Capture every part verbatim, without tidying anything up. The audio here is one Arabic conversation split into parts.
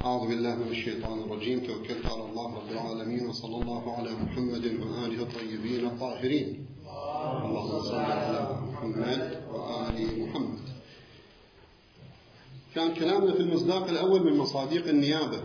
أعوذ بالله من الشيطان الرجيم. توكلت على الله رب العالمين، وصلى الله على محمد وآله الطيبين الطاهرين. اللهم صل على محمد وآل محمد. كان كلامنا في المصداق الأول من مصاديق النيابة،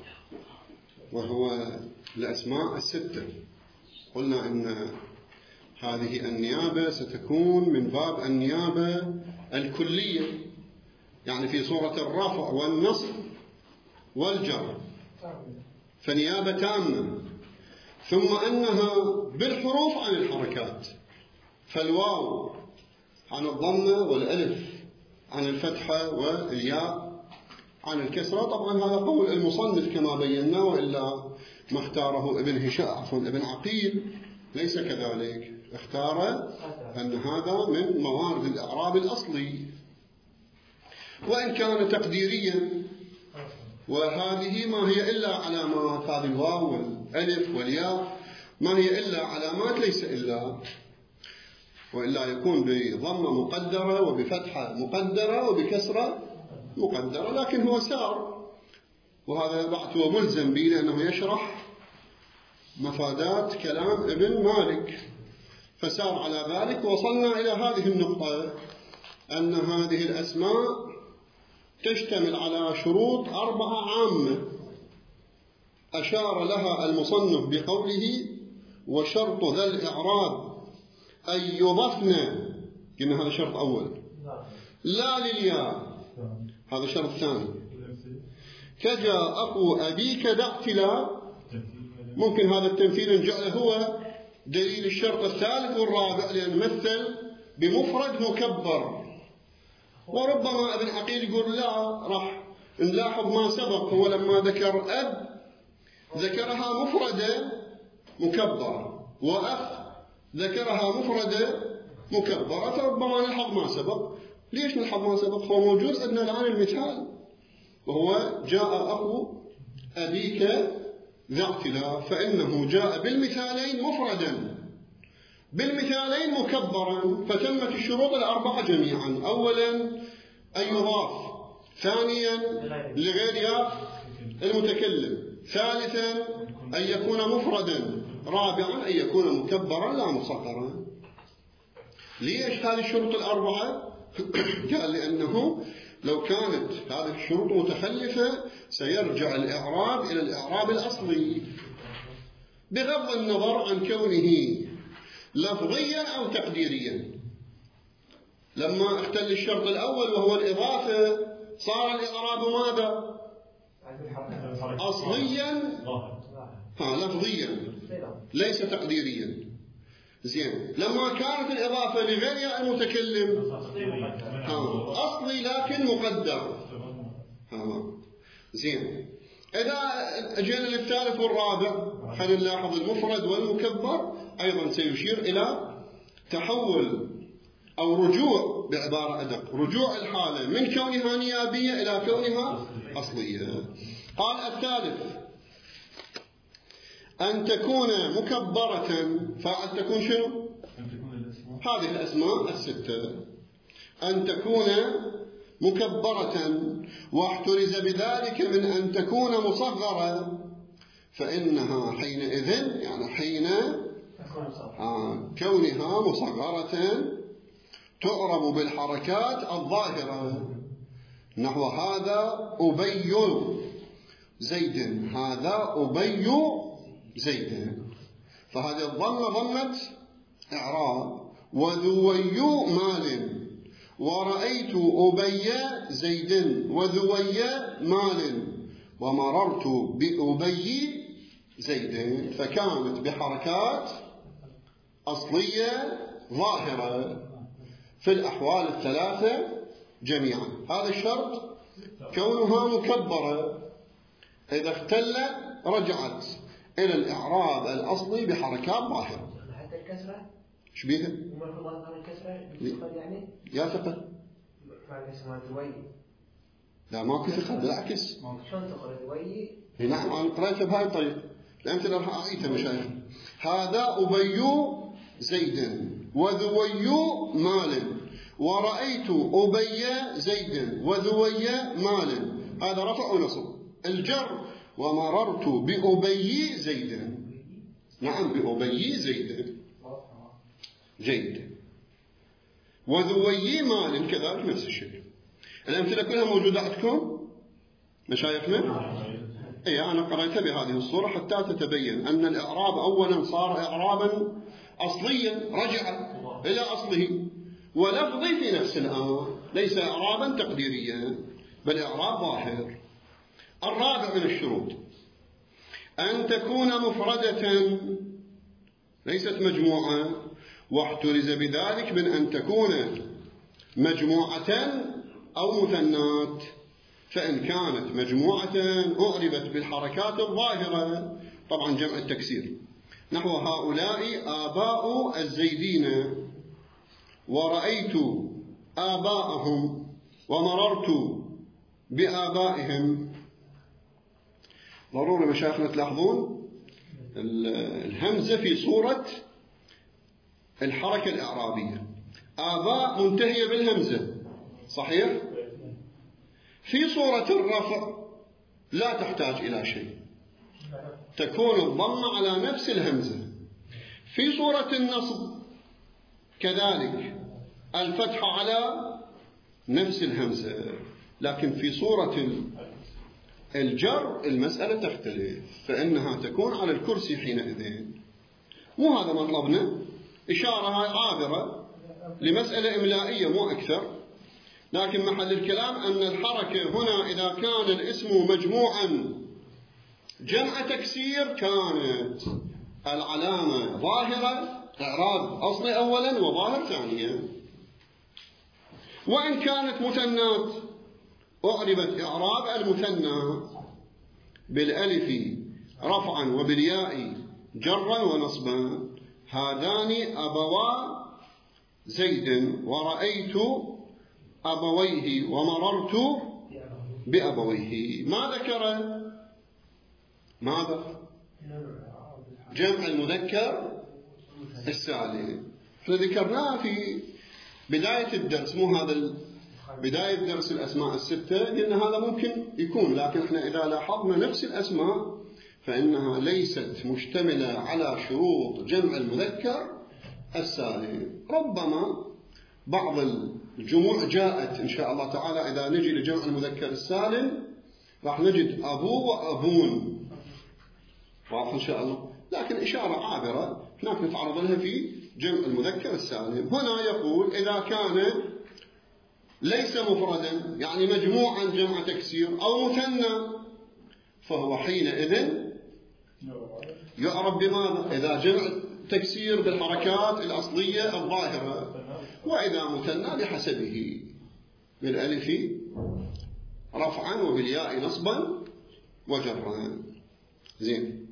وهو الأسماء الستة. قلنا إن هذه النيابة ستكون من باب النيابة الكلية، يعني في صورة الرفع والنصب والجر، فنيابة تامة. ثم أنها بالحروف عن الحركات، فالواو عن الضمة، والألف عن الفتحة، والياء عن الكسرة. طبعا هذا قول المصنف كما بينا، وإلا ما اختاره ابن هشام عفوا ابن عقيل ليس كذلك، اختار أن هذا من موارد الإعراب الأصلي، وإن كان تقديريا. وهذه ما هي إلا علامات، هذه الواو والألف والياء ما هي إلا علامات، ليس إلا، وإلا يكون بضمة مقدرة وبفتحة مقدرة وبكسرة مقدرة، لكن هو سار، وهذا بعد هو ملزم به لأنه يشرح مفادات كلام ابن مالك، فسار على ذلك. وصلنا إلى هذه النقطة، أن هذه الأسماء تشتمل على شروط أربعة عامة أشار لها المصنف بقوله: وشرط ذا الإعراب أن يضفن، قلنا هذا شرط أول، لا للياء، هذا شرط ثاني. كجاء أخو أبيك ذا اعتلاء، ممكن هذا التمثيل نجعله هو دليل الشرط الثالث والرابع، لأن مثل بمفرد مكبر. وربما ابن عقيل يقول لا، راح نلاحظ ما سبق، هو لما ذكر أب ذكرها مفردة مكبرة، وأخ ذكرها مفردة مكبرة، فربما نلحظ ما سبق. ليش نلحظ ما سبق؟ هو موجود عندنا الآن المثال، وهو جاء أخو أبيك ذا اعتلاء، فإنه جاء بالمثالين مفردا بالمثالين مكبرا، فتمت الشروط الأربعة جميعا. أولا أن يضاف، ثانيا لغير المتكلم، ثالثا أن يكون مفردا، رابعا أن يكون مكبرا لا مصغرا. ليش هذه الشروط الأربعة؟ قال لأنه لو كانت هذه الشروط متخلفة سيرجع الإعراب إلى الإعراب الأصلي، بغض النظر عن كونه لفظيا أو تقديريا. لما اختل الشرط الأول وهو الإضافة، صار الإعراب ماذا؟ أصليا، ها لفظيا ليس تقديريا. زين، لما كانت الإضافة لغير المتكلم، ها أصلي لكن مقدر. ها زين، إذا أجينا للثالث والرابع، خلينا نلاحظ المفرد والمكبر أيضا سيشير إلى تحول أو رجوع، بعبارة أدق، رجوع الحالة من كونها نيابية إلى كونها أصلية. قال الثالث أن تكون مكبرة، فاعل تكون شنو؟ هذه الأسماء الستة. أن تكون مكبرة، واحترز بذلك من أن تكون مصغرة، فإنها حينئذ، يعني حين آه كونها مصغرة، تعرب بالحركات الظاهرة، نحو هذا أبي زيد، هذا أبي زيد، فهذه الضمة ضمة إعراب. وذوي مال، ورأيت أبي زيد وذوي مال، ومررت بأبي زيد، فكانت بحركات أصلية ظاهرة في الأحوال الثلاثة جميعا. هذا الشرط كونها مكبرة، إذا اختل رجعت إلى الإعراب الأصلي بحركات ظاهرة. حتى الكسرة ايش بيها؟ ومرفوضات عن الكسرة يعني؟ يا ثقل معنى اسمها ذوي. لا ماكو ثقل، بالعكس. شلون تقرأ ذوي؟ نعم أنا قرأتها بهاي الطريقة، الأمثلة راح أعيدها مشايخ. هذا أبي زيد وذوي مال، ورأيت أبي زيد وذوي مال، هذا رفع ونصب. الجر ومررت بأبي زيد. نعم بأبي زيد جيد. وذوي مال كذلك نفس الشيء. الأمثلة كلها موجودة عندكم مشايخنا؟ أي أنا قرأتها بهذه الصورة حتى تتبين أن الإعراب أولا صار إعرابا أصليا، رجع إلى أصله ولفظي في نفس الآن، ليس إعرابا تقديريا بل إعراب ظاهر. الرابع من الشروط أن تكون مفردة ليست مجموعة، واحترز بذلك من أن تكون مجموعة أو مثنات، فإن كانت مجموعة أعربت بالحركات الظاهرة، طبعا جمع التكسير، نحو هؤلاء آباء الزيدين ورأيت آباءهم ومررت بآبائهم. ضروري مشايخنا تلاحظون الهمزة في صورة الحركة الإعرابية، آباء منتهية بالهمزة صحيح؟ في صورة الرفع لا تحتاج إلى شيء، تكون الضمة على نفس الهمزة. في صورة النصب كذلك الفتح على نفس الهمزة، لكن في صورة الجر المسألة تختلف، فإنها تكون على الكرسي حينئذ. مو هذا مطلبنا، إشارة عابرة لمسألة إملائية مو أكثر، لكن محل الكلام أن الحركة هنا إذا كان الاسم مجموعا جمع تكسير كانت العلامة ظاهرة، إعراب أصلي أولا وظاهر ثانيا. وإن كانت مثنات أعربت إعراب المثنى بالألف رفعا وبالياء جرا ونصبا. هذان أبوا زيد ورأيت أبويه ومررت بأبويه. ما ذكر ماذا؟ جمع المذكر السالم، فذكرناه في بداية الدرس، مو هذا بداية درس الأسماء الستة، لأن هذا ممكن يكون، لكن احنا إذا لاحظنا نفس الأسماء فإنها ليست مشتملة على شروط جمع المذكر السالم. ربما بعض الجموع جاءت إن شاء الله تعالى إذا نجي لجمع المذكر السالم راح نجد أبو وأبون، واضح إن شاء الله، لكن إشارة عابرة هناك نتعرض لها في جمع المذكر السالم. هنا يقول إذا كان ليس مفردا يعني مجموعا جمع تكسير أو مثنى فهو حينئذ يعرب بماذا؟ إذا جمع تكسير بالحركات الأصلية الظاهرة، وإذا مثنى بحسبه، بالألف رفعا وبالياء نصبا وجرا. زين،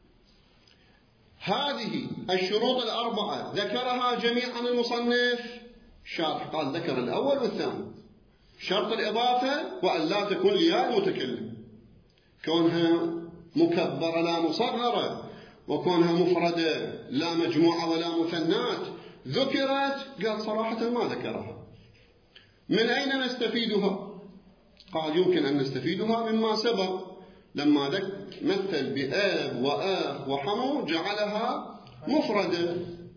هذه الشروط الأربعة ذكرها جميعا المصنف. الشارح قال ذكر الأول والثاني، شرط الإضافة وأن لا تكون لياء المتكلم، كونها مكبرة لا مصغرة، وكونها مفردة لا مجموعة ولا مثنات ذكرت. قال صراحة ما ذكرها. من أين نستفيدها؟ قال يمكن أن نستفيدها مما سبق، لما مثل بآب وآخ وحمو جعلها مفردة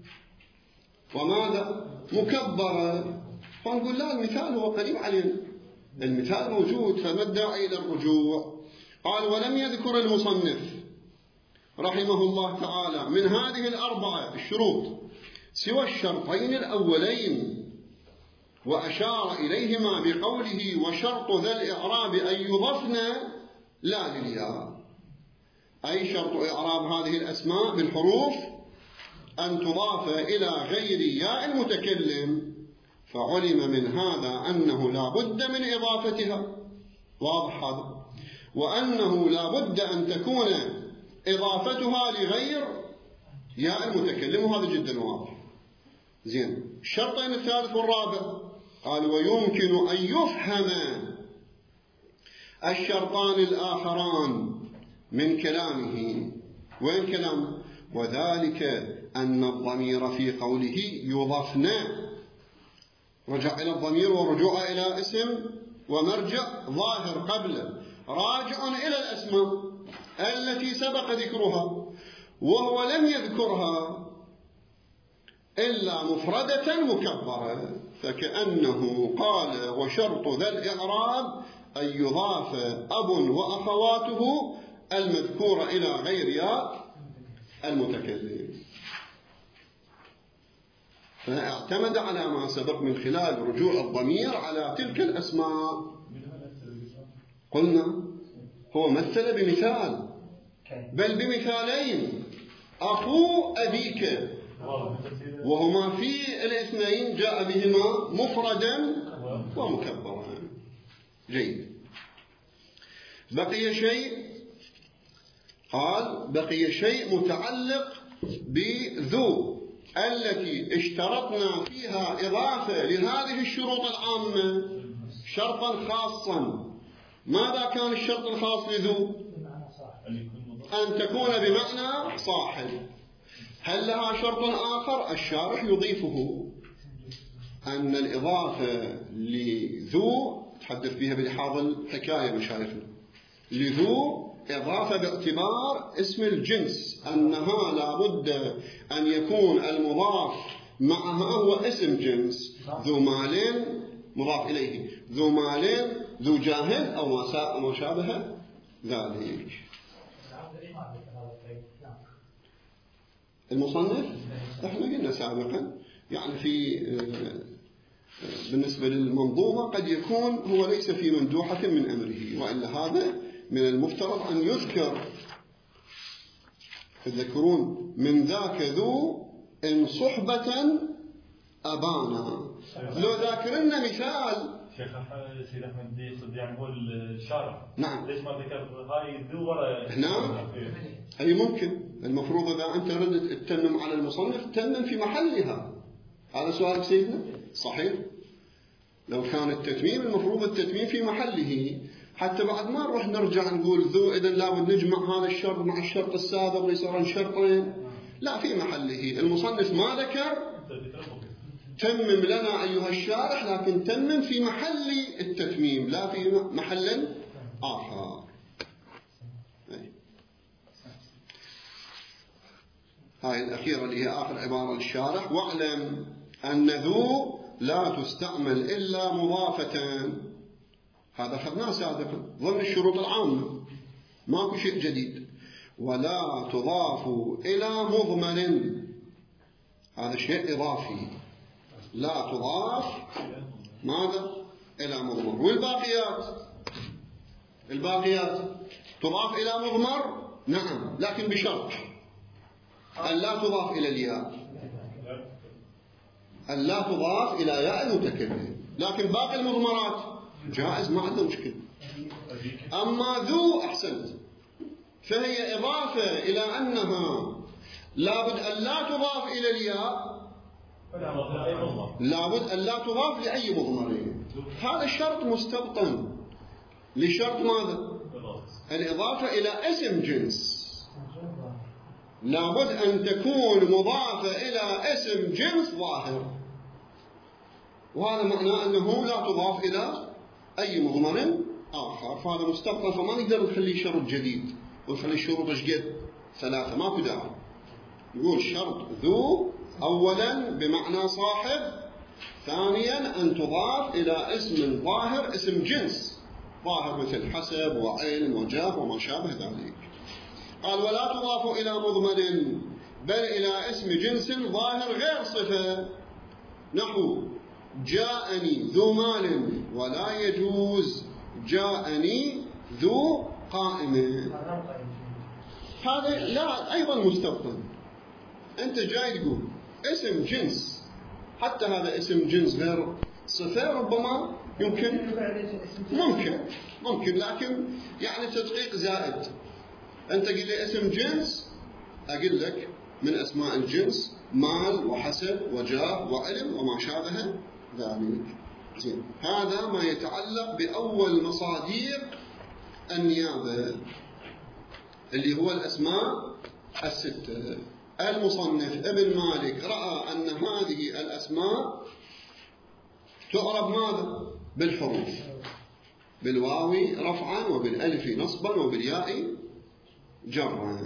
وماذا؟ مكبرة، فنقول لا، المثال هو قريب علينا، المثال موجود، فما الداعي إلى الرجوع؟ قال ولم يذكر المصنف رحمه الله تعالى من هذه الأربعة الشروط سوى الشرطين الأولين، وأشار إليهما بقوله وشرط ذا الإعراب أن يضفن لا للياء، أي شرط إعراب هذه الأسماء بالحروف أن تضاف إلى غير ياء المتكلم، فعلم من هذا أنه لا بد من إضافتها، واضح هذا، وأنه لا بد أن تكون إضافتها لغير ياء المتكلم، وهذا جدا واضح. زين، الشرطين الثالث والرابع قال ويمكن أن يفهم الشرطان الآخران من كلامه. وين كلام؟ وذلك أن الضمير في قوله يضفن رجع إلى الضمير ورجوع إلى اسم ومرجع ظاهر قبله راجع إلى الأسماء التي سبق ذكرها، وهو لم يذكرها إلا مفردة مكبرة، فكأنه قال وشرط ذا الإعراب أن يضاف أب وأخواته المذكورة إلى غير ياء المتكلم. فاعتمد على ما سبق من خلال رجوع الضمير على تلك الأسماء. قلنا هو مثل بمثال، بل بمثالين، أخو أبيك، وهما في الاثنين جاء بهما مفردا ومكبرا. جيد. بقي شيء، قال بقي شيء متعلق بذو التي اشترطنا فيها إضافة لهذه الشروط العامة شرطا خاصا. ماذا كان الشرط الخاص لذو؟ أن تكون بمعنى صاحب. هل لها شرط آخر الشارح يضيفه، أن الإضافة لذو تحدث بها بلحاظ الحكاية مشايخنا، لذو إضافة باعتبار اسم الجنس، أنها لابد أن يكون المضاف معها هو اسم جنس، ذو مال مضاف إليه، ذو مال، ذو جاهل أو ما شابه ذلك. المصنف احنا قلنا سابقا يعني في بالنسبة للمنظومة قد يكون هو ليس في مندوحة من أمره، وإلا هذا من المفترض أن يذكر. تذكرون من ذاك ذو إن صحبة أبانا، لو ذاكرنا مثال شيخ سيد أحمد يقصد يعني هو الشارع. نعم. ليش ما ذكر هاي ذو ولا هنا؟ أي ممكن المفروض إذا أنت ردت تتمم على المصنف تتمم في محلها. هذا سؤالك سيدنا صحيح. لو كان التتميم المفروض التتميم في محله، حتى بعد ما نروح نرجع نقول ذو إذن لابد نجمع هذا الشرط مع الشرط السابق ويصيرون شرطين. لا، في محله. المصنف ما ذكر تمم لنا أيها الشارح، لكن تمم في محل التتميم لا في محل آخر. هاي الأخيرة اللي هي آخر عبارة للشارح: واعلم أن ذو لا تستعمل إلا مضافة. هذا خذناه سابقا ضمن الشروط العامة، ماكو شيء جديد. ولا تضاف إلى مضمر، هذا شيء إضافي. لا تضاف ماذا؟ إلى مضمر. والباقيات الباقيات تضاف إلى مضمر، نعم، لكن بشرط أن لا تضاف إلى الياء، أن لا تضاف إلى ياء المتكلم. لكن باقي المضمرات جائز، ما عندنا مشكلة. أما ذو أحسنت، فهي إضافة إلى أنها لابد أن لا تضاف إلى الياء، لابد أن لا تضاف لأي مضمرين. هذا الشرط مستبطن لشرط ماذا؟ الإضافة إلى اسم جنس. لابد أن تكون مضافة إلى اسم جنس ظاهر، وهذا معناه أنه لا تضاف إلى أي مضمر آخر. فهذا مستبطن، فما نقدر نخلي شرط جديد ونخلي الشروط اشقد ثلاثة، ما في داعي. نقول شرط ذو أولا بمعنى صاحب، ثانيا أن تضاف إلى اسم ظاهر، اسم جنس ظاهر مثل حسب وعلم وجاه وما شابه ذلك. قال ولا تضاف إلى مضمر بل إلى اسم جنس ظاهر غير صفة، نحو جاءني ذو مال ولا يجوز جاءني ذو قائمة. هذا لا أيضا مستبطن. أنت جاي تقول اسم جنس، حتى هذا اسم جنس غير صفة ربما يمكن ممكن ممكن لكن يعني تدقيق زائد. أنت قل لي اسم جنس، أقول لك من أسماء الجنس مال وحسب وجاه وعلم وما شابه ذلك. زين، هذا ما يتعلق بأول مصادر النيابة اللي هو الأسماء الستة. المصنف ابن مالك رأى أن هذه الأسماء تعرب ماذا؟ بالحروف، بالواو رفعا وبالألف نصبا وبالياء جرا،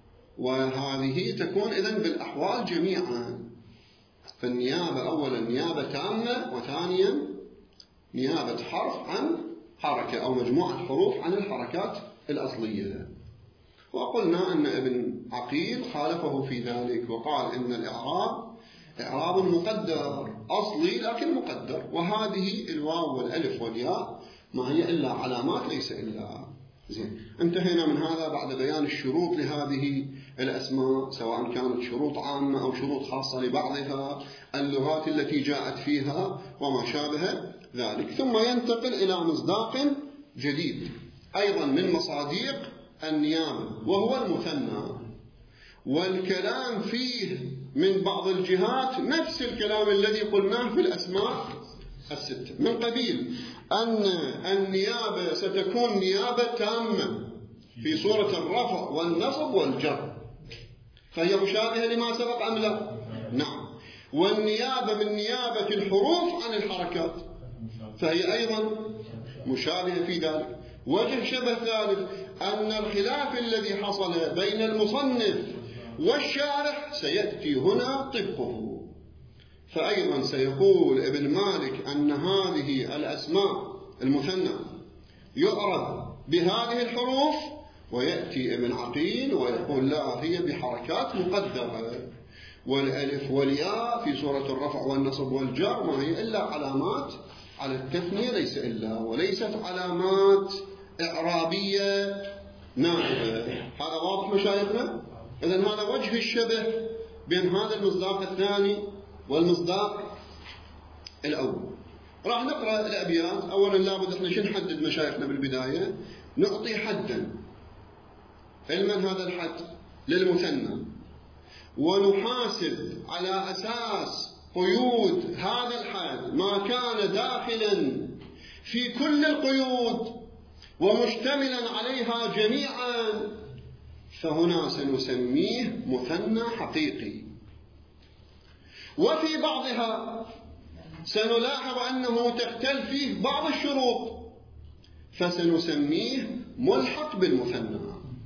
وهذه تكون إذن بالأحوال جميعا. فالنيابة أولا نيابة تامة، وثانيا نيابة حرف عن حركة أو مجموعة حروف عن الحركات الأصلية. وقلنا أن ابن عقيل خالفه في ذلك وقال إن الإعراب إعراب مقدر أصلي لكن مقدر، وهذه الواو والألف والياء ما هي إلا علامات ليس إلا. زين، انتهينا من هذا بعد بيان الشروط لهذه الأسماء، سواء كانت شروط عامة أو شروط خاصة لبعضها، اللغات التي جاءت فيها وما شابه ذلك. ثم ينتقل إلى مصداق جديد أيضا من مصاديق النيابة، وهو المثنى، والكلام فيه من بعض الجهات نفس الكلام الذي قلناه في الأسماء الستة، من قبيل أن النيابة ستكون نيابة تامة في صورة الرفع والنصب والجر، فهي مشابهة لما سبق أم لا؟ نعم. والنيابة من نيابة الحروف عن الحركات، فهي أيضا مشابهة في ذلك. وجه شبه ثالث أن الخلاف الذي حصل بين المصنف والشارح سيأتي هنا طبقه. فأيضا سيقول ابن مالك أن هذه الأسماء المثنى يعرب بهذه الحروف، ويأتي ابن عقيل ويقول لا، هي بحركات مقدرة، والألف والياء في سورة الرفع والنصب والجر ما هي إلا علامات على التثنية ليس إلا، وليست علامات إعرابية نائبة. هذا واضح مشايخنا؟ إذن هذا وجه الشبه بين هذا المصداق الثاني والمصداق الأول. راح نقرأ الأبيات. أولا لابد احنا شو نحدد مشايخنا بالبداية؟ نعطي حدا. علما هذا الحد للمثنى، ونحاسب على أساس قيود هذا الحد ما كان داخلا في كل القيود ومشتملا عليها جميعا، فهنا سنسميه مثنى حقيقي. وفي بعضها سنلاحظ أنه تختل فيه بعض الشروط، فسنسميه ملحق بالمثنى.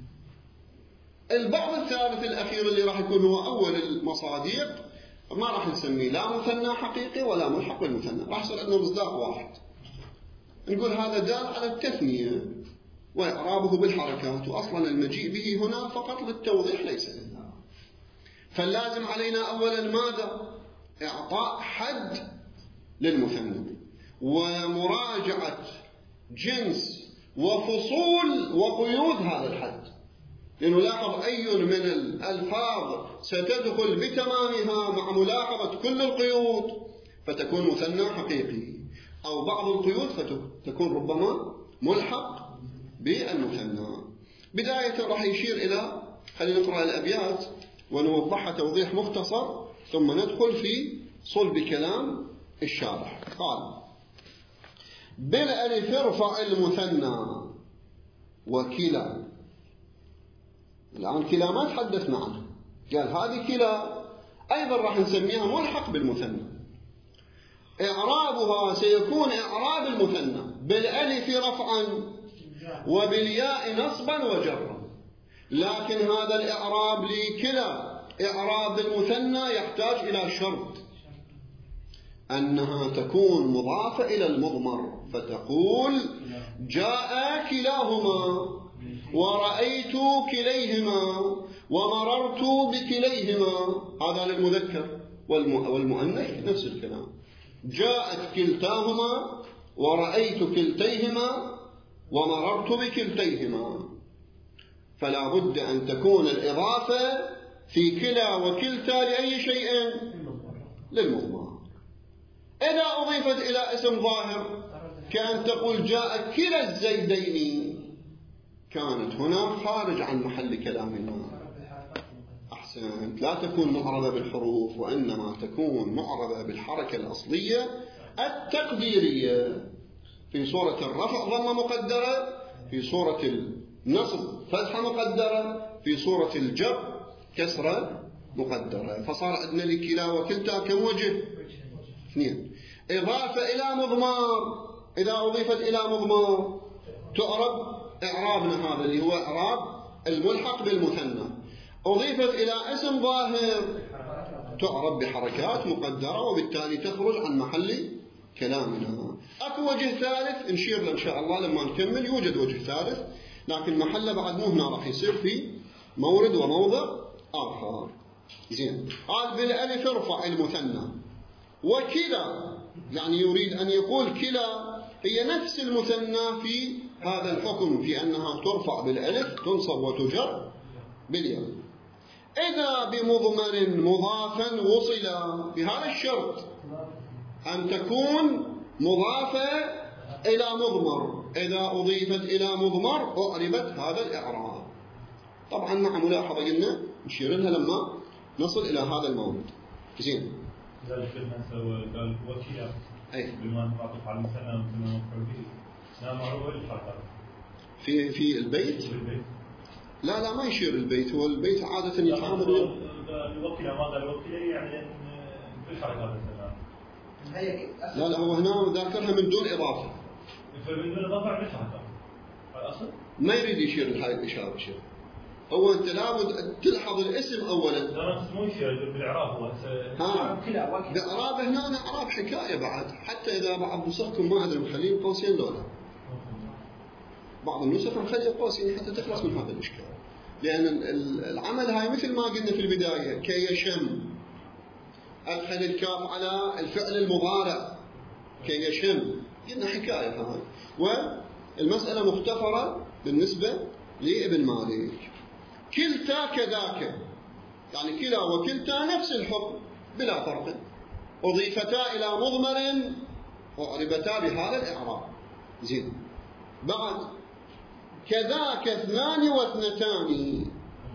البعض الثالث الأخير اللي راح يكون هو أول المصاديق ما راح نسميه لا مثنى حقيقي ولا ملحق بالمثنى، راح يصير عندنا مصداق واحد، نقول هذا دال على التثنية وإعرابه بالحركات، وأصلا المجيء به هنا فقط للتوضيح ليس إلا. فاللازم علينا أولا ماذا؟ إعطاء حد للمثنى، ومراجعة جنس وفصول وقيود هذا الحد، لأنه لاحظ أي من الألفاظ ستدخل بتمامها مع ملاحظة كل القيود فتكون مثنى حقيقي، أو بعض القيود فتكون ربما ملحق بالمثنى. بداية راح يشير إلى، خلينا نقرأ الأبيات ونوضحها توضيح مختصر ثم ندخل في صلب كلام الشارح. قال: بالألف ارفع المثنى وكلا. الآن كلا ما تحدثنا عنها، قال هذه كلا أيضا راح نسميها ملحق بالمثنى. إعرابها سيكون إعراب المثنى بالألف رفعا وبالياء نصبا وجرا، لكن هذا الإعراب لكلا إعراب المثنى يحتاج إلى شرط، أنها تكون مضافة إلى المضمر، فتقول جاء كلاهما ورأيت كليهما ومررت بكليهما، هذا للمذكر، والمؤنث نفس الكلام، جاءت كلتاهما ورأيت كلتيهما ومررت بكلتيهما. فلا بد أن تكون الإضافة في كلا وكلتا لأي شيء؟ للمضمر. إذا أضيفت إلى اسم ظاهر كأن تقول جاء كلا الزيدين، كانت هنا خارج عن محل كلامنا. أحسنت، لا تكون معربة بالحروف، وإنما تكون معربة بالحركة الأصلية التقديرية. في صورة الرفع ضمة مقدرة، في صورة النصب فتحة مقدرة، في صورة الجر كسرة مقدرة. فصار عندنا لكلا وكلتا كم وجه؟ اثنين. إضافة إلى مضمار إذا أضيفت إلى مضمر تعرب إعرابنا هذا اللي هو إعراب الملحق بالمثنى. أضيفت إلى اسم ظاهر تعرب بحركات مقدرة، وبالتالي تخرج عن محل كلامنا. أكو وجه ثالث نشير له إن شاء الله لما نكمل، يوجد وجه ثالث لكن محله بعد مو هنا، راح يصير في مورد وموضع آخر. زين، قال بالألف ارفع المثنى، وكلا يعني يريد أن يقول كلا هي نفس المثنى في هذا الحكم، في أنها ترفع بالألف تنصب وتجر بالياء. إذا بمضمر مضافا وصل بهذا الشرط أن تكون مضافة إلى مضمر، إذا أضيفت إلى مضمر أعربت هذا الإعراب. طبعا مع ملاحظة قلنا نشير لها لما نصل إلى هذا الموضوع. زين، ذلك المثل قال وكيلا أي بما معطوف على المثنى والمثنى مفعول به، لا معروف الحركات في في البيت. بالبيت لا لا ما يشير البيت، هو البيت عادة يتعامل الوكيلة. ماذا الوكيلة يعني في الحركات الثلاث. لا لا هو هنا ذاكرها من دون إضافة، فمن دون إضافة عن الحركات الأصل ما يريد يشير لهاي الإشارة. شيء هو أنت لابد تلحظ الاسم أولا. لا مو يشير بالإعراب هو ها بإعراب هنا أنا إعراب حكاية بعد، حتى إذا بعض نسخكم ما أدري مخلين قوسين لولا، بعض النسخ مخلي قوسين حتى تخلص من هذا الإشكال، لأن العمل هاي مثل ما قلنا في البداية كي يشم، أدخل الكاف على الفعل المضارع كي يشم، قلنا حكاية هاي. والمسألة مختصرة بالنسبة لابن مالك. كلتا كذاك، يعني كلا وكلتا نفس الحكم بلا فرق، أضيفتا إلى مضمر وأعربتا بهذا الإعراب. زين، بعد كذاك اثنان واثنتان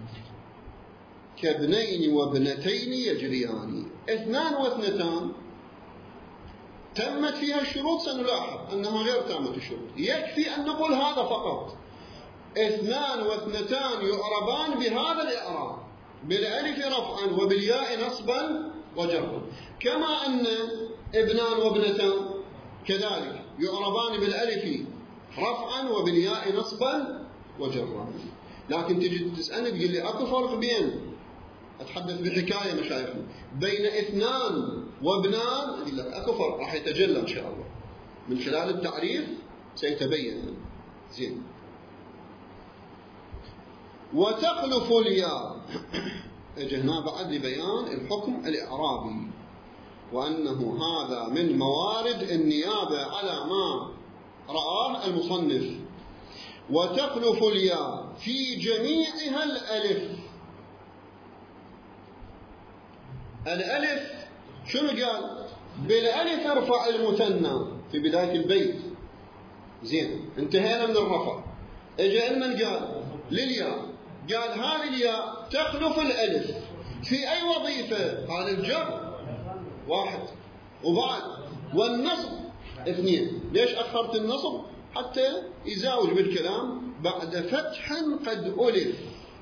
كابنين وابنتين يجريان. اثنان واثنتان تمت فيها الشروط، سنلاحظ أنها غير تامة الشروط، يكفي أن نقول هذا فقط. اثنان واثنتان يعربان بهذا الإعراب، بالألف رفعا وبالياء نصبا وجرا، كما أن ابنان وابنتان كذلك يعربان بالألف رفعا وبالياء نصبا وجرا. لكن تجي تسألني تقول لي أكو فرق بين، أتحدث بحكاية مشايخنا، بين اثنان وابنان، أقول لك أكو فرق راح يتجلى إن شاء الله من خلال التعريف سيتبين. زين، وتخلف الياء اجهنا بعد لبيان الحكم الإعرابي، وأنه هذا من موارد النيابة على ما رآه المصنف. وتخلف الياء في جميعها الألف. الألف شنو قال؟ بالألف ارفع المثنى في بداية البيت. زين، انتهينا من الرفع، اجى لمن قال؟ للياء. قال هذه الياء تخلف الألف في أي وظيفة؟ قال الجر واحد، وبعد والنصب اثنين. ليش أخرت النصب؟ حتى يزاوج بالكلام بعد فتح قد ألف.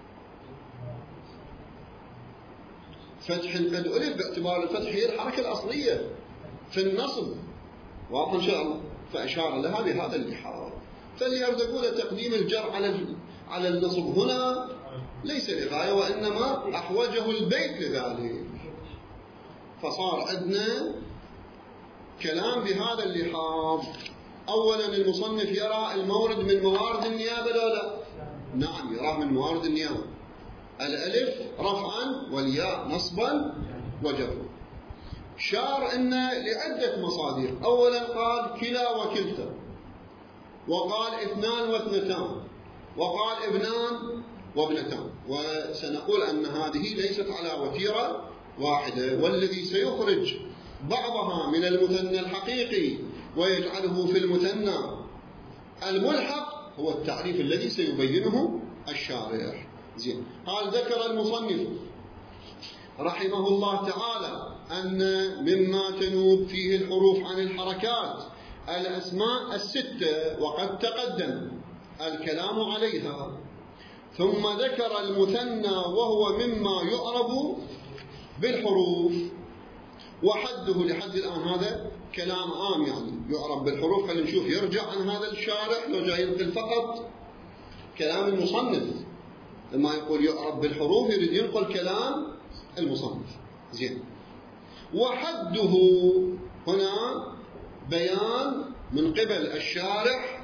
فتح قد ألف باعتبار الفتح هي الحركة الأصلية في النصب، واضح إن شاء الله، فأشار لها بهذا اللحاظ. فاللي يرزقون تقديم الجر على على النصب هنا ليس لغاية، وإنما أحوجه البيت لذلك. فصار عندنا كلام بهذا اللحاظ. أولا المصنف يرى المورد من موارد النيابة لا لا؟ نعم يراه من موارد النيابة. الألف رفعا والياء نصبا وجرا. شار إن لعدة مصادر. أولا قال كلا وكلتا، وقال اثنان واثنتان، وقال ابنان وابنتان. وسنقول أن هذه ليست على وتيرة واحدة، والذي سيخرج بعضها من المثنى الحقيقي ويجعله في المثنى الملحق هو التعريف الذي سيبينه الشارح. زين، قال ذكر المصنف رحمه الله تعالى أن مما تنوب فيه الحروف عن الحركات الأسماء الستة، وقد تقدم الكلام عليها. ثم ذكر المثنى وهو مما يعرب بالحروف، وحده لحد الآن هذا كلام عام يعني يعرب بالحروف. خلينا نشوف يرجع عن هذا الشارح لو جاي ينقل فقط كلام المصنف. لما يقول يعرب بالحروف يريد ينقل كلام المصنف. زين. وحده هنا بيان من قبل الشارح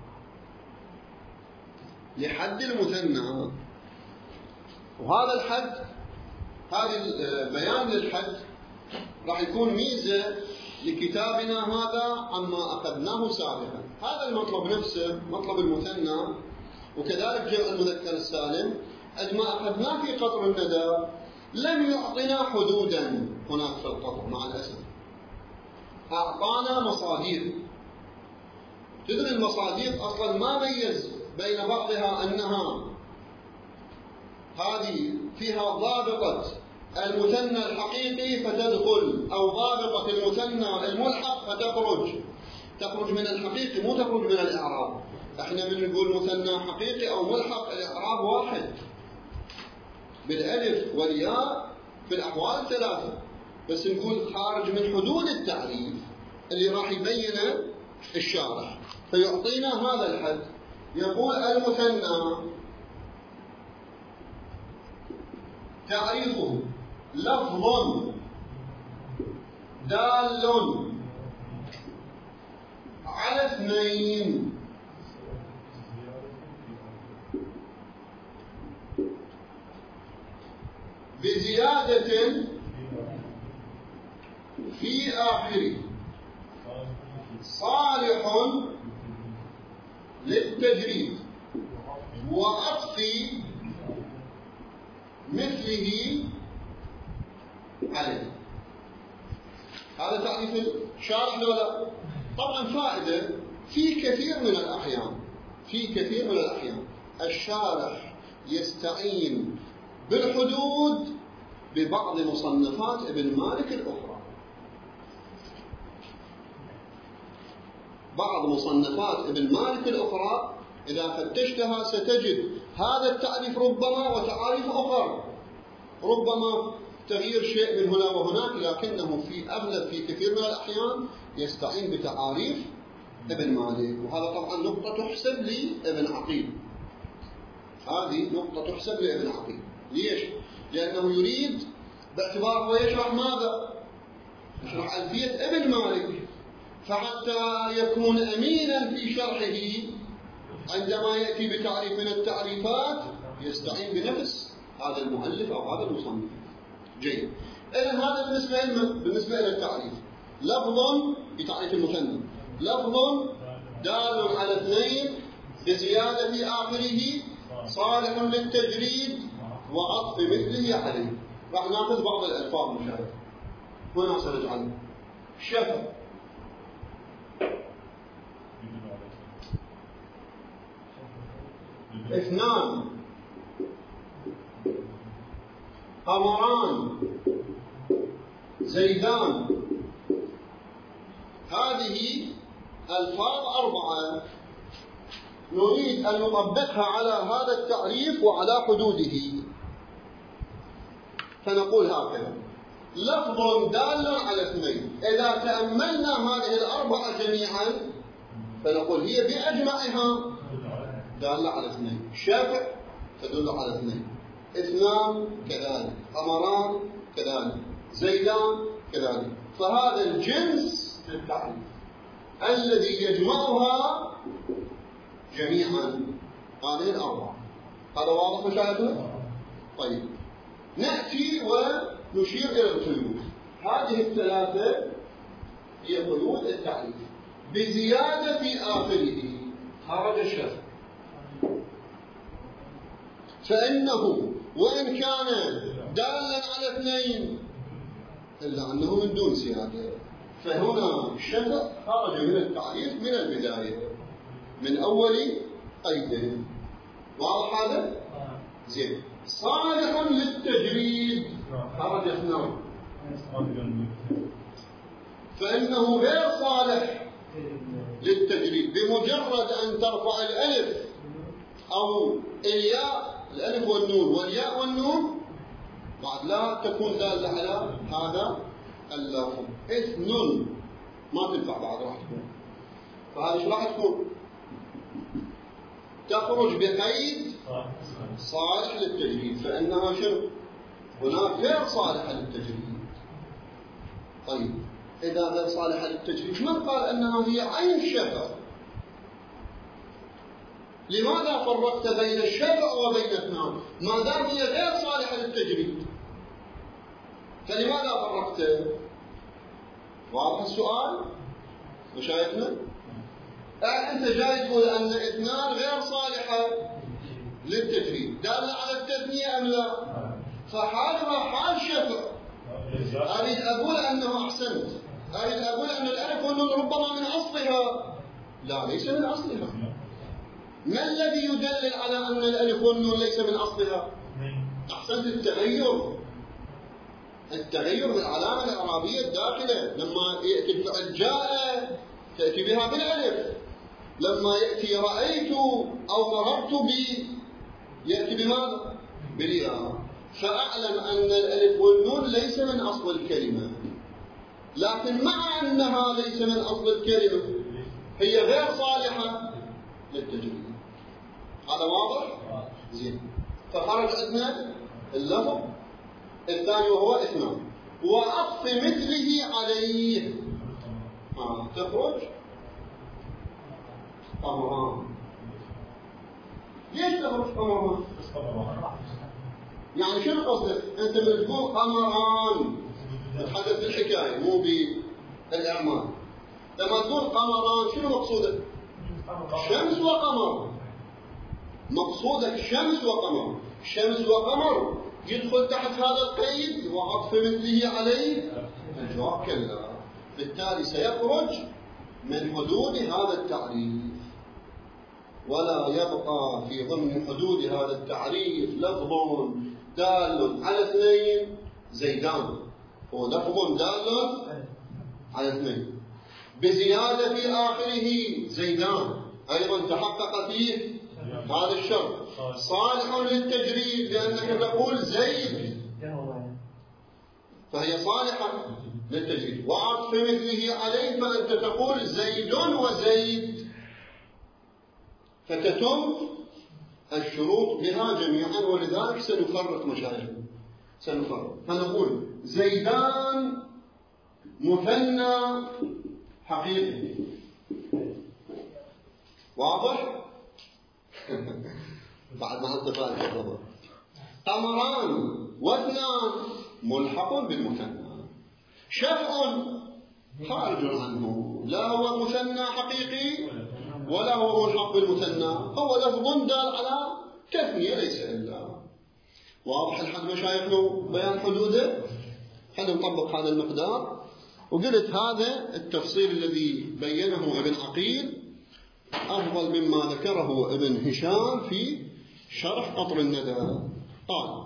لحد المثنى، وهذا الحد، هذا البيان للحد راح يكون ميزة لكتابنا هذا عما أخذناه سابقا. هذا المطلب نفسه مطلب المثنى وكذلك جمع المذكر السالم قد ما أخذناه في قطر الندى لم يعطنا حدودا هناك في القطر مع الأسف. أعطانا مصادر. تدري المصادر أصلا ما ميز بين بعضها أنها هذه فيها ضابطة المثنى الحقيقي فتدخل، أو ضابطة المثنى الملحق فتخرج. تخرج من الحقيقي مو تخرج من الإعراب. احنا من نقول مثنى حقيقي أو ملحق الإعراب واحد بالألف والياء في الأحوال الثلاثة، بس نقول خارج من حدود التعريف اللي راح يبينه الشارح. فيعطينا هذا الحد. يقول المثنى تعريفه لفظ دال على اثنين بزيادة في آخره صالح للتجريد وعطف مثله عليه. هذا تعريف الشارح ولا؟ طبعا فائدة في كثير من الأحيان في كثير من الأحيان الشارح يستعين بالحدود ببعض مصنفات ابن مالك الأخرى. بعض مصنفات ابن مالك الأخرى إذا فتشتها ستجد هذا التعريف ربما وتعاريف أخرى، ربما تغيير شيء من هنا وهناك، لكنه في أغلب في كثير من الأحيان يستعين بتعاريف ابن مالك. وهذا طبعا نقطة تحسب لابن عقيل. هذه نقطة تحسب لابن عقيل. ليش؟ لأنه يريد باعتباره ويشرح ماذا؟ يشرح ألفية ابن مالك، فحتى يكون أمينا في شرحه عندما يأتي بتعريف من التعريفات يستعين بنفس هذا المؤلف أو هذا المصنف. جيد. إذن هذا بالنسبة بالنسبة إلى التعريف. لفظ بتعريف المثنى لفظ دال على اثنين بزيادة في آخره صالح للتجريد وعطف مثله عليه. راح ناخذ بعض الألفاظ مشابهة هنا سنجعل شفا اثنان قمران زيدان. هذه ألفاظ أربعة نريد أن نطبقها على هذا التعريف وعلى حدوده. فنقول هكذا: لفظ دال على اثنين. إذا تأملنا هذه الأربعة جميعا فنقول هي بأجمعها دالة على اثنين. شفع تدل على اثنين، اثنان كذلك، قمران كذلك، زيدان كذلك. فهذا الجنس للتعريف الذي يجمعها جميعا هذه الأربعة. هذا واضح مشاهدنا؟ طيب نأتي ونشير إلى القيود. هذه الثلاثة هي قيود التعريف بزيادة في آخره خرج الشرط، فإنه وإن كان دالا على اثنين إلا أنه من دون زيادة، فهنا الشرط خرج من التعريف من البداية من أول قيد. واضح هذا؟ زين. صالح للتجريد خرج اثنان، فإنه غير صالح للتجريد بمجرد أن ترفع الألف أو الياء، الألف والنون والياء والنون بعد لا تكون دالة على هذا اللفظ. اثنن ما تنفع بعد راح تكون. فهذه ايش راح تكون؟ تخرج بقيد صالح للتجريد، فإنها شنو؟ هناك غير صالحة للتجريد. طيب إذا غير صالحة للتجريد من قال أنها هي عين الشفع؟ لماذا فرقت بين الشفع وبين اثنان؟ ما دام هي غير صالحة للتجريد فلماذا فرقت؟ واضح السؤال مشايخنا؟ أنت جاي تقول أن اثنان غير صالحة للتجريد، دالة على التثنية أم لا؟ فحالها حال شفع. أريد أقول أنه أحسنت، أريد أقول أن الألف والنون ربما من أصلها. لا، ليس من أصلها. ما الذي يدلل على أن الألف والنون ليس من أصلها؟ أحسنت، التغير. التغير بالعلامة الإعرابية الداخلة. لما يأتي الفعل جاء تأتي بها بالألف، لما يأتي رأيت أو مررت بي يأتي بماذا؟ بالياء. فأعلم أن الألف والنون ليس من أصل الكلمة، لكن مع أنها ليس من أصل الكلمة هي غير صالحة للتجريد. هذا واضح؟ زين. فخرج عندنا اللفظ الثاني وهو اثنان، وعطف مثله عليه. آه. تخرج قمران. ليش تخرج قمران؟ يعني شنو قصدك؟ أنت من تقول قمران تتحدث بالحكاية مو بالإعمال. لما تقول قمران شنو مقصودك؟ شمس وقمر. مقصودك شمس وقمر. شمس وقمر يدخل تحت هذا القيد وعطف مثله عليه؟ الجواب كلا. بالتالي سيخرج من حدود هذا التعريف، ولا يبقى في ضمن حدود هذا التعريف لفظ دال على اثنين زيدان. هو لفظ دال على اثنين بزيادة في آخره زيدان، أيضا تحقق فيه هذا الشرط. صالح للتجريد لأنك تقول زيد فهي صالحة للتجريد، وعطف مثله عليه فأنت تقول زيد وزيد، فتتم الشروط بها جميعا. ولذلك سنفرق مشايخنا، سنفرق فنقول زيدان مثنى حقيقي. واضح؟ بعد ما انطفاء الخطبة. قمران واثنان ملحق بالمثنى. شفع خارج عنه، لا هو مثنى حقيقي ولا هو ملحق بالمثنى، هو لفظ دال على تثنية ليس إلا. واضح الحد مشايخنا بيان حدوده؟ خلينا نطبق هذا المقدار. وقلت هذا التفصيل الذي بينه ابن عقيل أفضل مما ذكره ابن هشام في شرح قطر الندى. قال: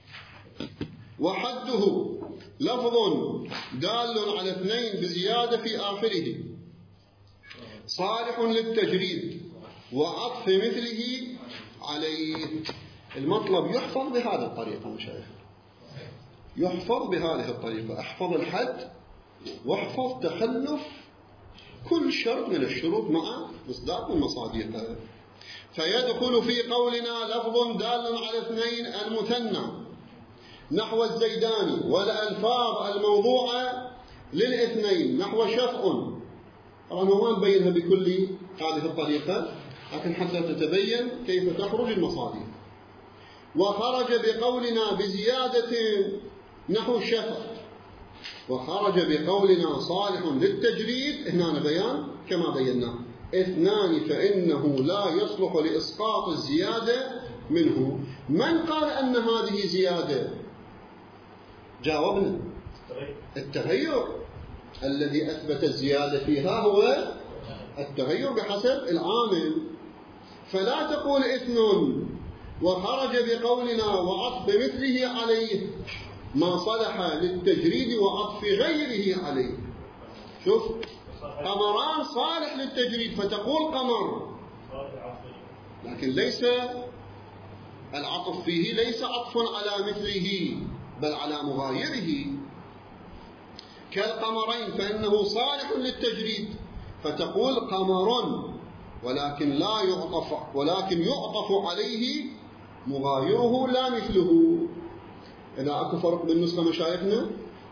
وحده لفظ دال على اثنين بزيادة في آخره صالح للتجريد وعطف مثله عليه. المطلب يحفظ بهذه الطريقة مشايخ، يحفظ بهذه الطريقة. احفظ الحد واحفظ تخلف كل شرط من الشروط مع مصداق من مصادقه. فيدخل في قولنا لفظ دال على اثنين المثنى نحو الزيداني، والألفاظ الموضوعة للاثنين نحو شفع. طبعا ما نبينها بكل هذه الطريقة، لكن حتى تتبين كيف تخرج المصادق. وخرج بقولنا بزيادة نحو شفع، وخرج بقولنا صالح للتجريد. هنا بيان كما بينا اثنان فإنه لا يصلح لإسقاط الزيادة منه. من قال أن هذه زيادة؟ جاوبنا التغير الذي أثبت الزيادة فيها هو التغير بحسب العامل. فلا تقول اثنان وخرج بقولنا وعطف مثله عليه ما صلح للتجريد وعطف غيره عليه. شوف، قمران صالح للتجريد فتقول قمر، لكن ليس العطف فيه ليس عطف على مثله بل على مغايره. كالقمرين فإنه صالح للتجريد، فتقول قمر ولكن لا يعطف ولكن يعطف عليه مغايره لا مثله. إذا أكو فرق بالنسبة مشايخنا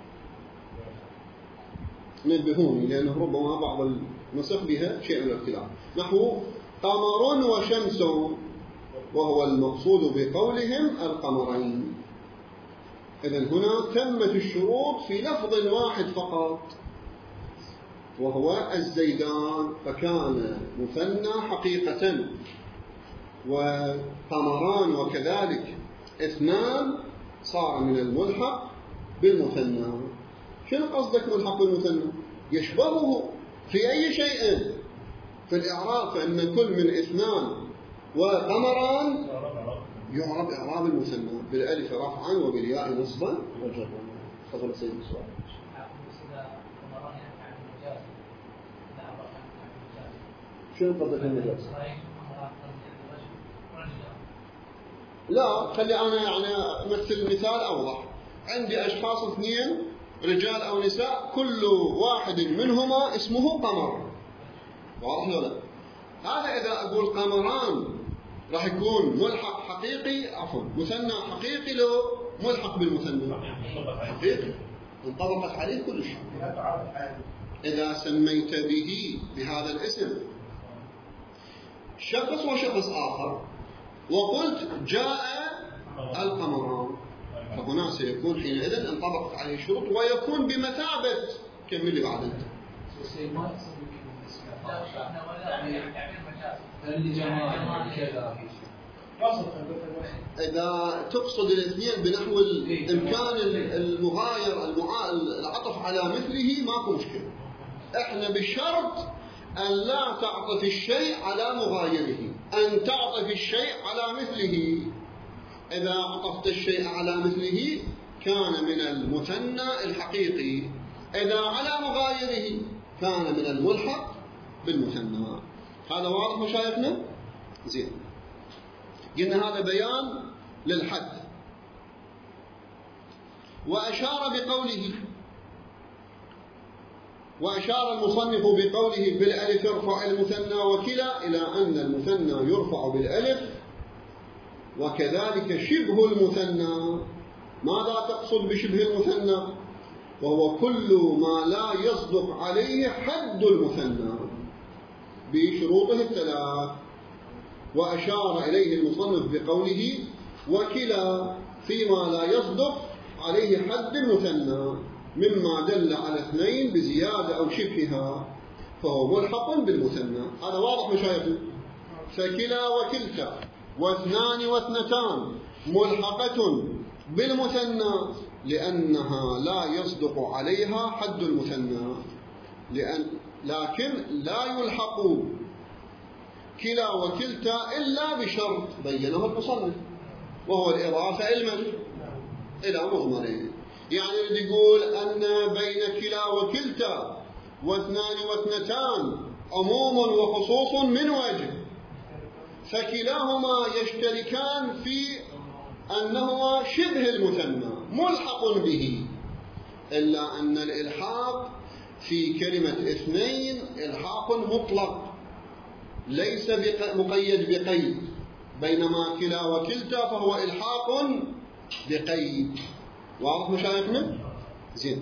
نبهوني، لأنه ربما بعض النسخ بها شيء من الاختلاف. نحو قمر وشمس، وهو المقصود بقولهم القمرين. إذن هنا تمت الشروط في لفظ واحد فقط، وهو الزيدان، فكان مثنى حقيقة. وقمران وكذلك اثنان صار من الملحق بالمثنى. شنو قصدك ملحق بالمثنى؟ يشبهه في أي شيء في الإعراب، فإن كل من اثنان وقمران يعرب إعراب المثنى بالألف رفعا وبالياء نصبا وجرا. تفضل سيد السؤال. شنو قصدك المجاز؟ لا، خلي أنا يعني أمثل مثال أوضح. عندي أشخاص اثنين رجال أو نساء، كل واحد منهما اسمه قمر، واضح ولا لا؟ هذا إذا أقول قمران راح يكون ملحق حقيقي، عفوا مثنى حقيقي لو ملحق بالمثنى حقيقي انطبقت عليه كل شيء. إذا سميت به بهذا الاسم شخص وشخص آخر وقلت جاء القمران، فهنا سيكون حينئذ انطبقت عليه الشروط ويكون بمثابة كمل لي بعد انت. إذا تقصد الاثنين بنحو الإمكان المغاير العطف على مثله ماكو مشكلة. احنا بالشرط أن لا تعطف الشيء على مغايره، أن تعطف الشيء على مثله. إذا عطفت الشيء على مثله كان من المثنى الحقيقي، إذا على مغايره كان من الملحق بالمثنى. هذا واضح مشايخنا؟ زين. قلنا هذا بيان للحد. وأشار بقوله وأشار المصنف بقوله بالألف ارفع المثنى وكلا إلى أن المثنى يرفع بالألف، وكذلك شبه المثنى. ماذا تقصد بشبه المثنى؟ وهو كل ما لا يصدق عليه حد المثنى بشروطه الثلاث. وأشار إليه المصنف بقوله وكلا فيما لا يصدق عليه حد المثنى مما دل على اثنين بزيادة أو شبهها فهو ملحق بالمثنى. هذا واضح مشايخنا؟ فكلا وكلتا واثنان واثنتان ملحقة بالمثنى لأنها لا يصدق عليها حد المثنى، لأن لكن لا يلحق كلا وكلتا إلا بشرط بينه المصنف، وهو الإضافة إلى مضمرين. يعني يريد يقول أن بين كلا وكلتا واثنان واثنتان عموم وخصوص من وجه، فكلاهما يشتركان في أنهما شبه المثنى ملحق به، إلا أن الإلحاق في كلمة اثنين إلحاق مطلق ليس مقيد بقيد، بينما كلا وكلتا فهو إلحاق بقيد. واضح مشايخنا؟ زين.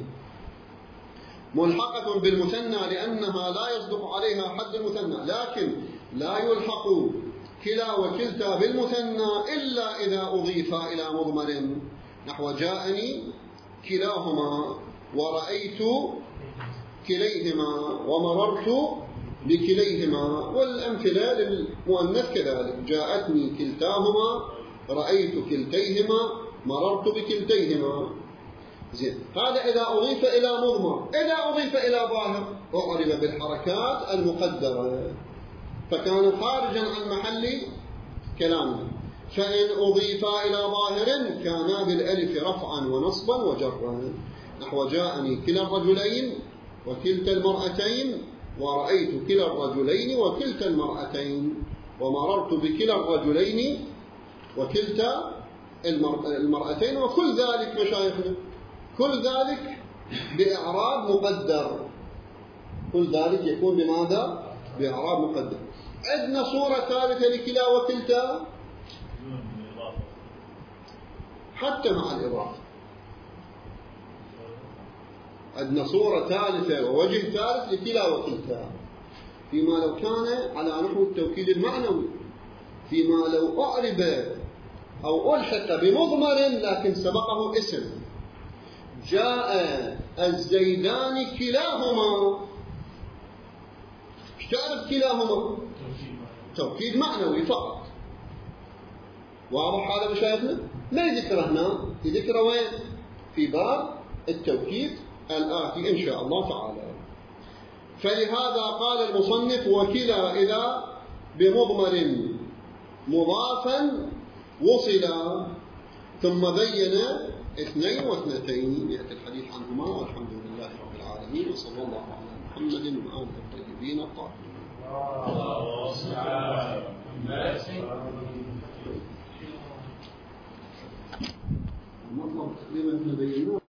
ملحقة بالمثنى لأنها لا يصدق عليها حد المثنى، لكن لا يلحق كلا وكلتا بالمثنى إلا إذا أضيف إلى مضمر، نحو جاءني كلاهما ورأيت كليهما ومررت بكليهما، والأمثلة للمؤنث كذلك، جاءتني كلتاهما رأيت كلتيهما مررت بكلتيهما. زين. هذا إذا أضيف إلى مضمر. إذا أضيف إلى ظاهر أعرب بالحركات المقدرة فكان خارجا عن محل كلامه. فإن أضيف إلى ظاهر كان بالألف رفعا ونصبا وجرا، نحو جاءني كلا الرجلين وكلتا المرأتين ورأيت كلا الرجلين وكلتا المرأتين ومررت بكلا الرجلين وكلتا المرأتين. وكل ذلك مشايخنا كل ذلك بإعراب مقدر. كل ذلك يكون بماذا؟ بإعراب مقدر. عندنا صورة ثالثة لكلا وكلتا حتى مع الإضافة. عندنا صورة ثالثة ووجه ثالث لكلا وكلتا، فيما لو كان على نحو التوكيد المعنوي، فيما لو أعرب أو ألحق بمضمر لكن سبقه اسم. جاء الزيدان كلاهما، ايش تعرف كلاهما؟ توكيد معنوي فقط. واضح هذا مشايخنا؟ ما يذكر هنا، يذكر وين؟ في باب التوكيد الآتي إن شاء الله تعالى. فلهذا قال المصنف: وكلا إذا بمضمر مضافا وصلا، ثم بين اثنين واثنتين يأتي الحديث عنهما. والحمد لله رب العالمين، وصلى الله على محمد وآله الطيبين الطاهرين. المطلب تقريبا بيناه.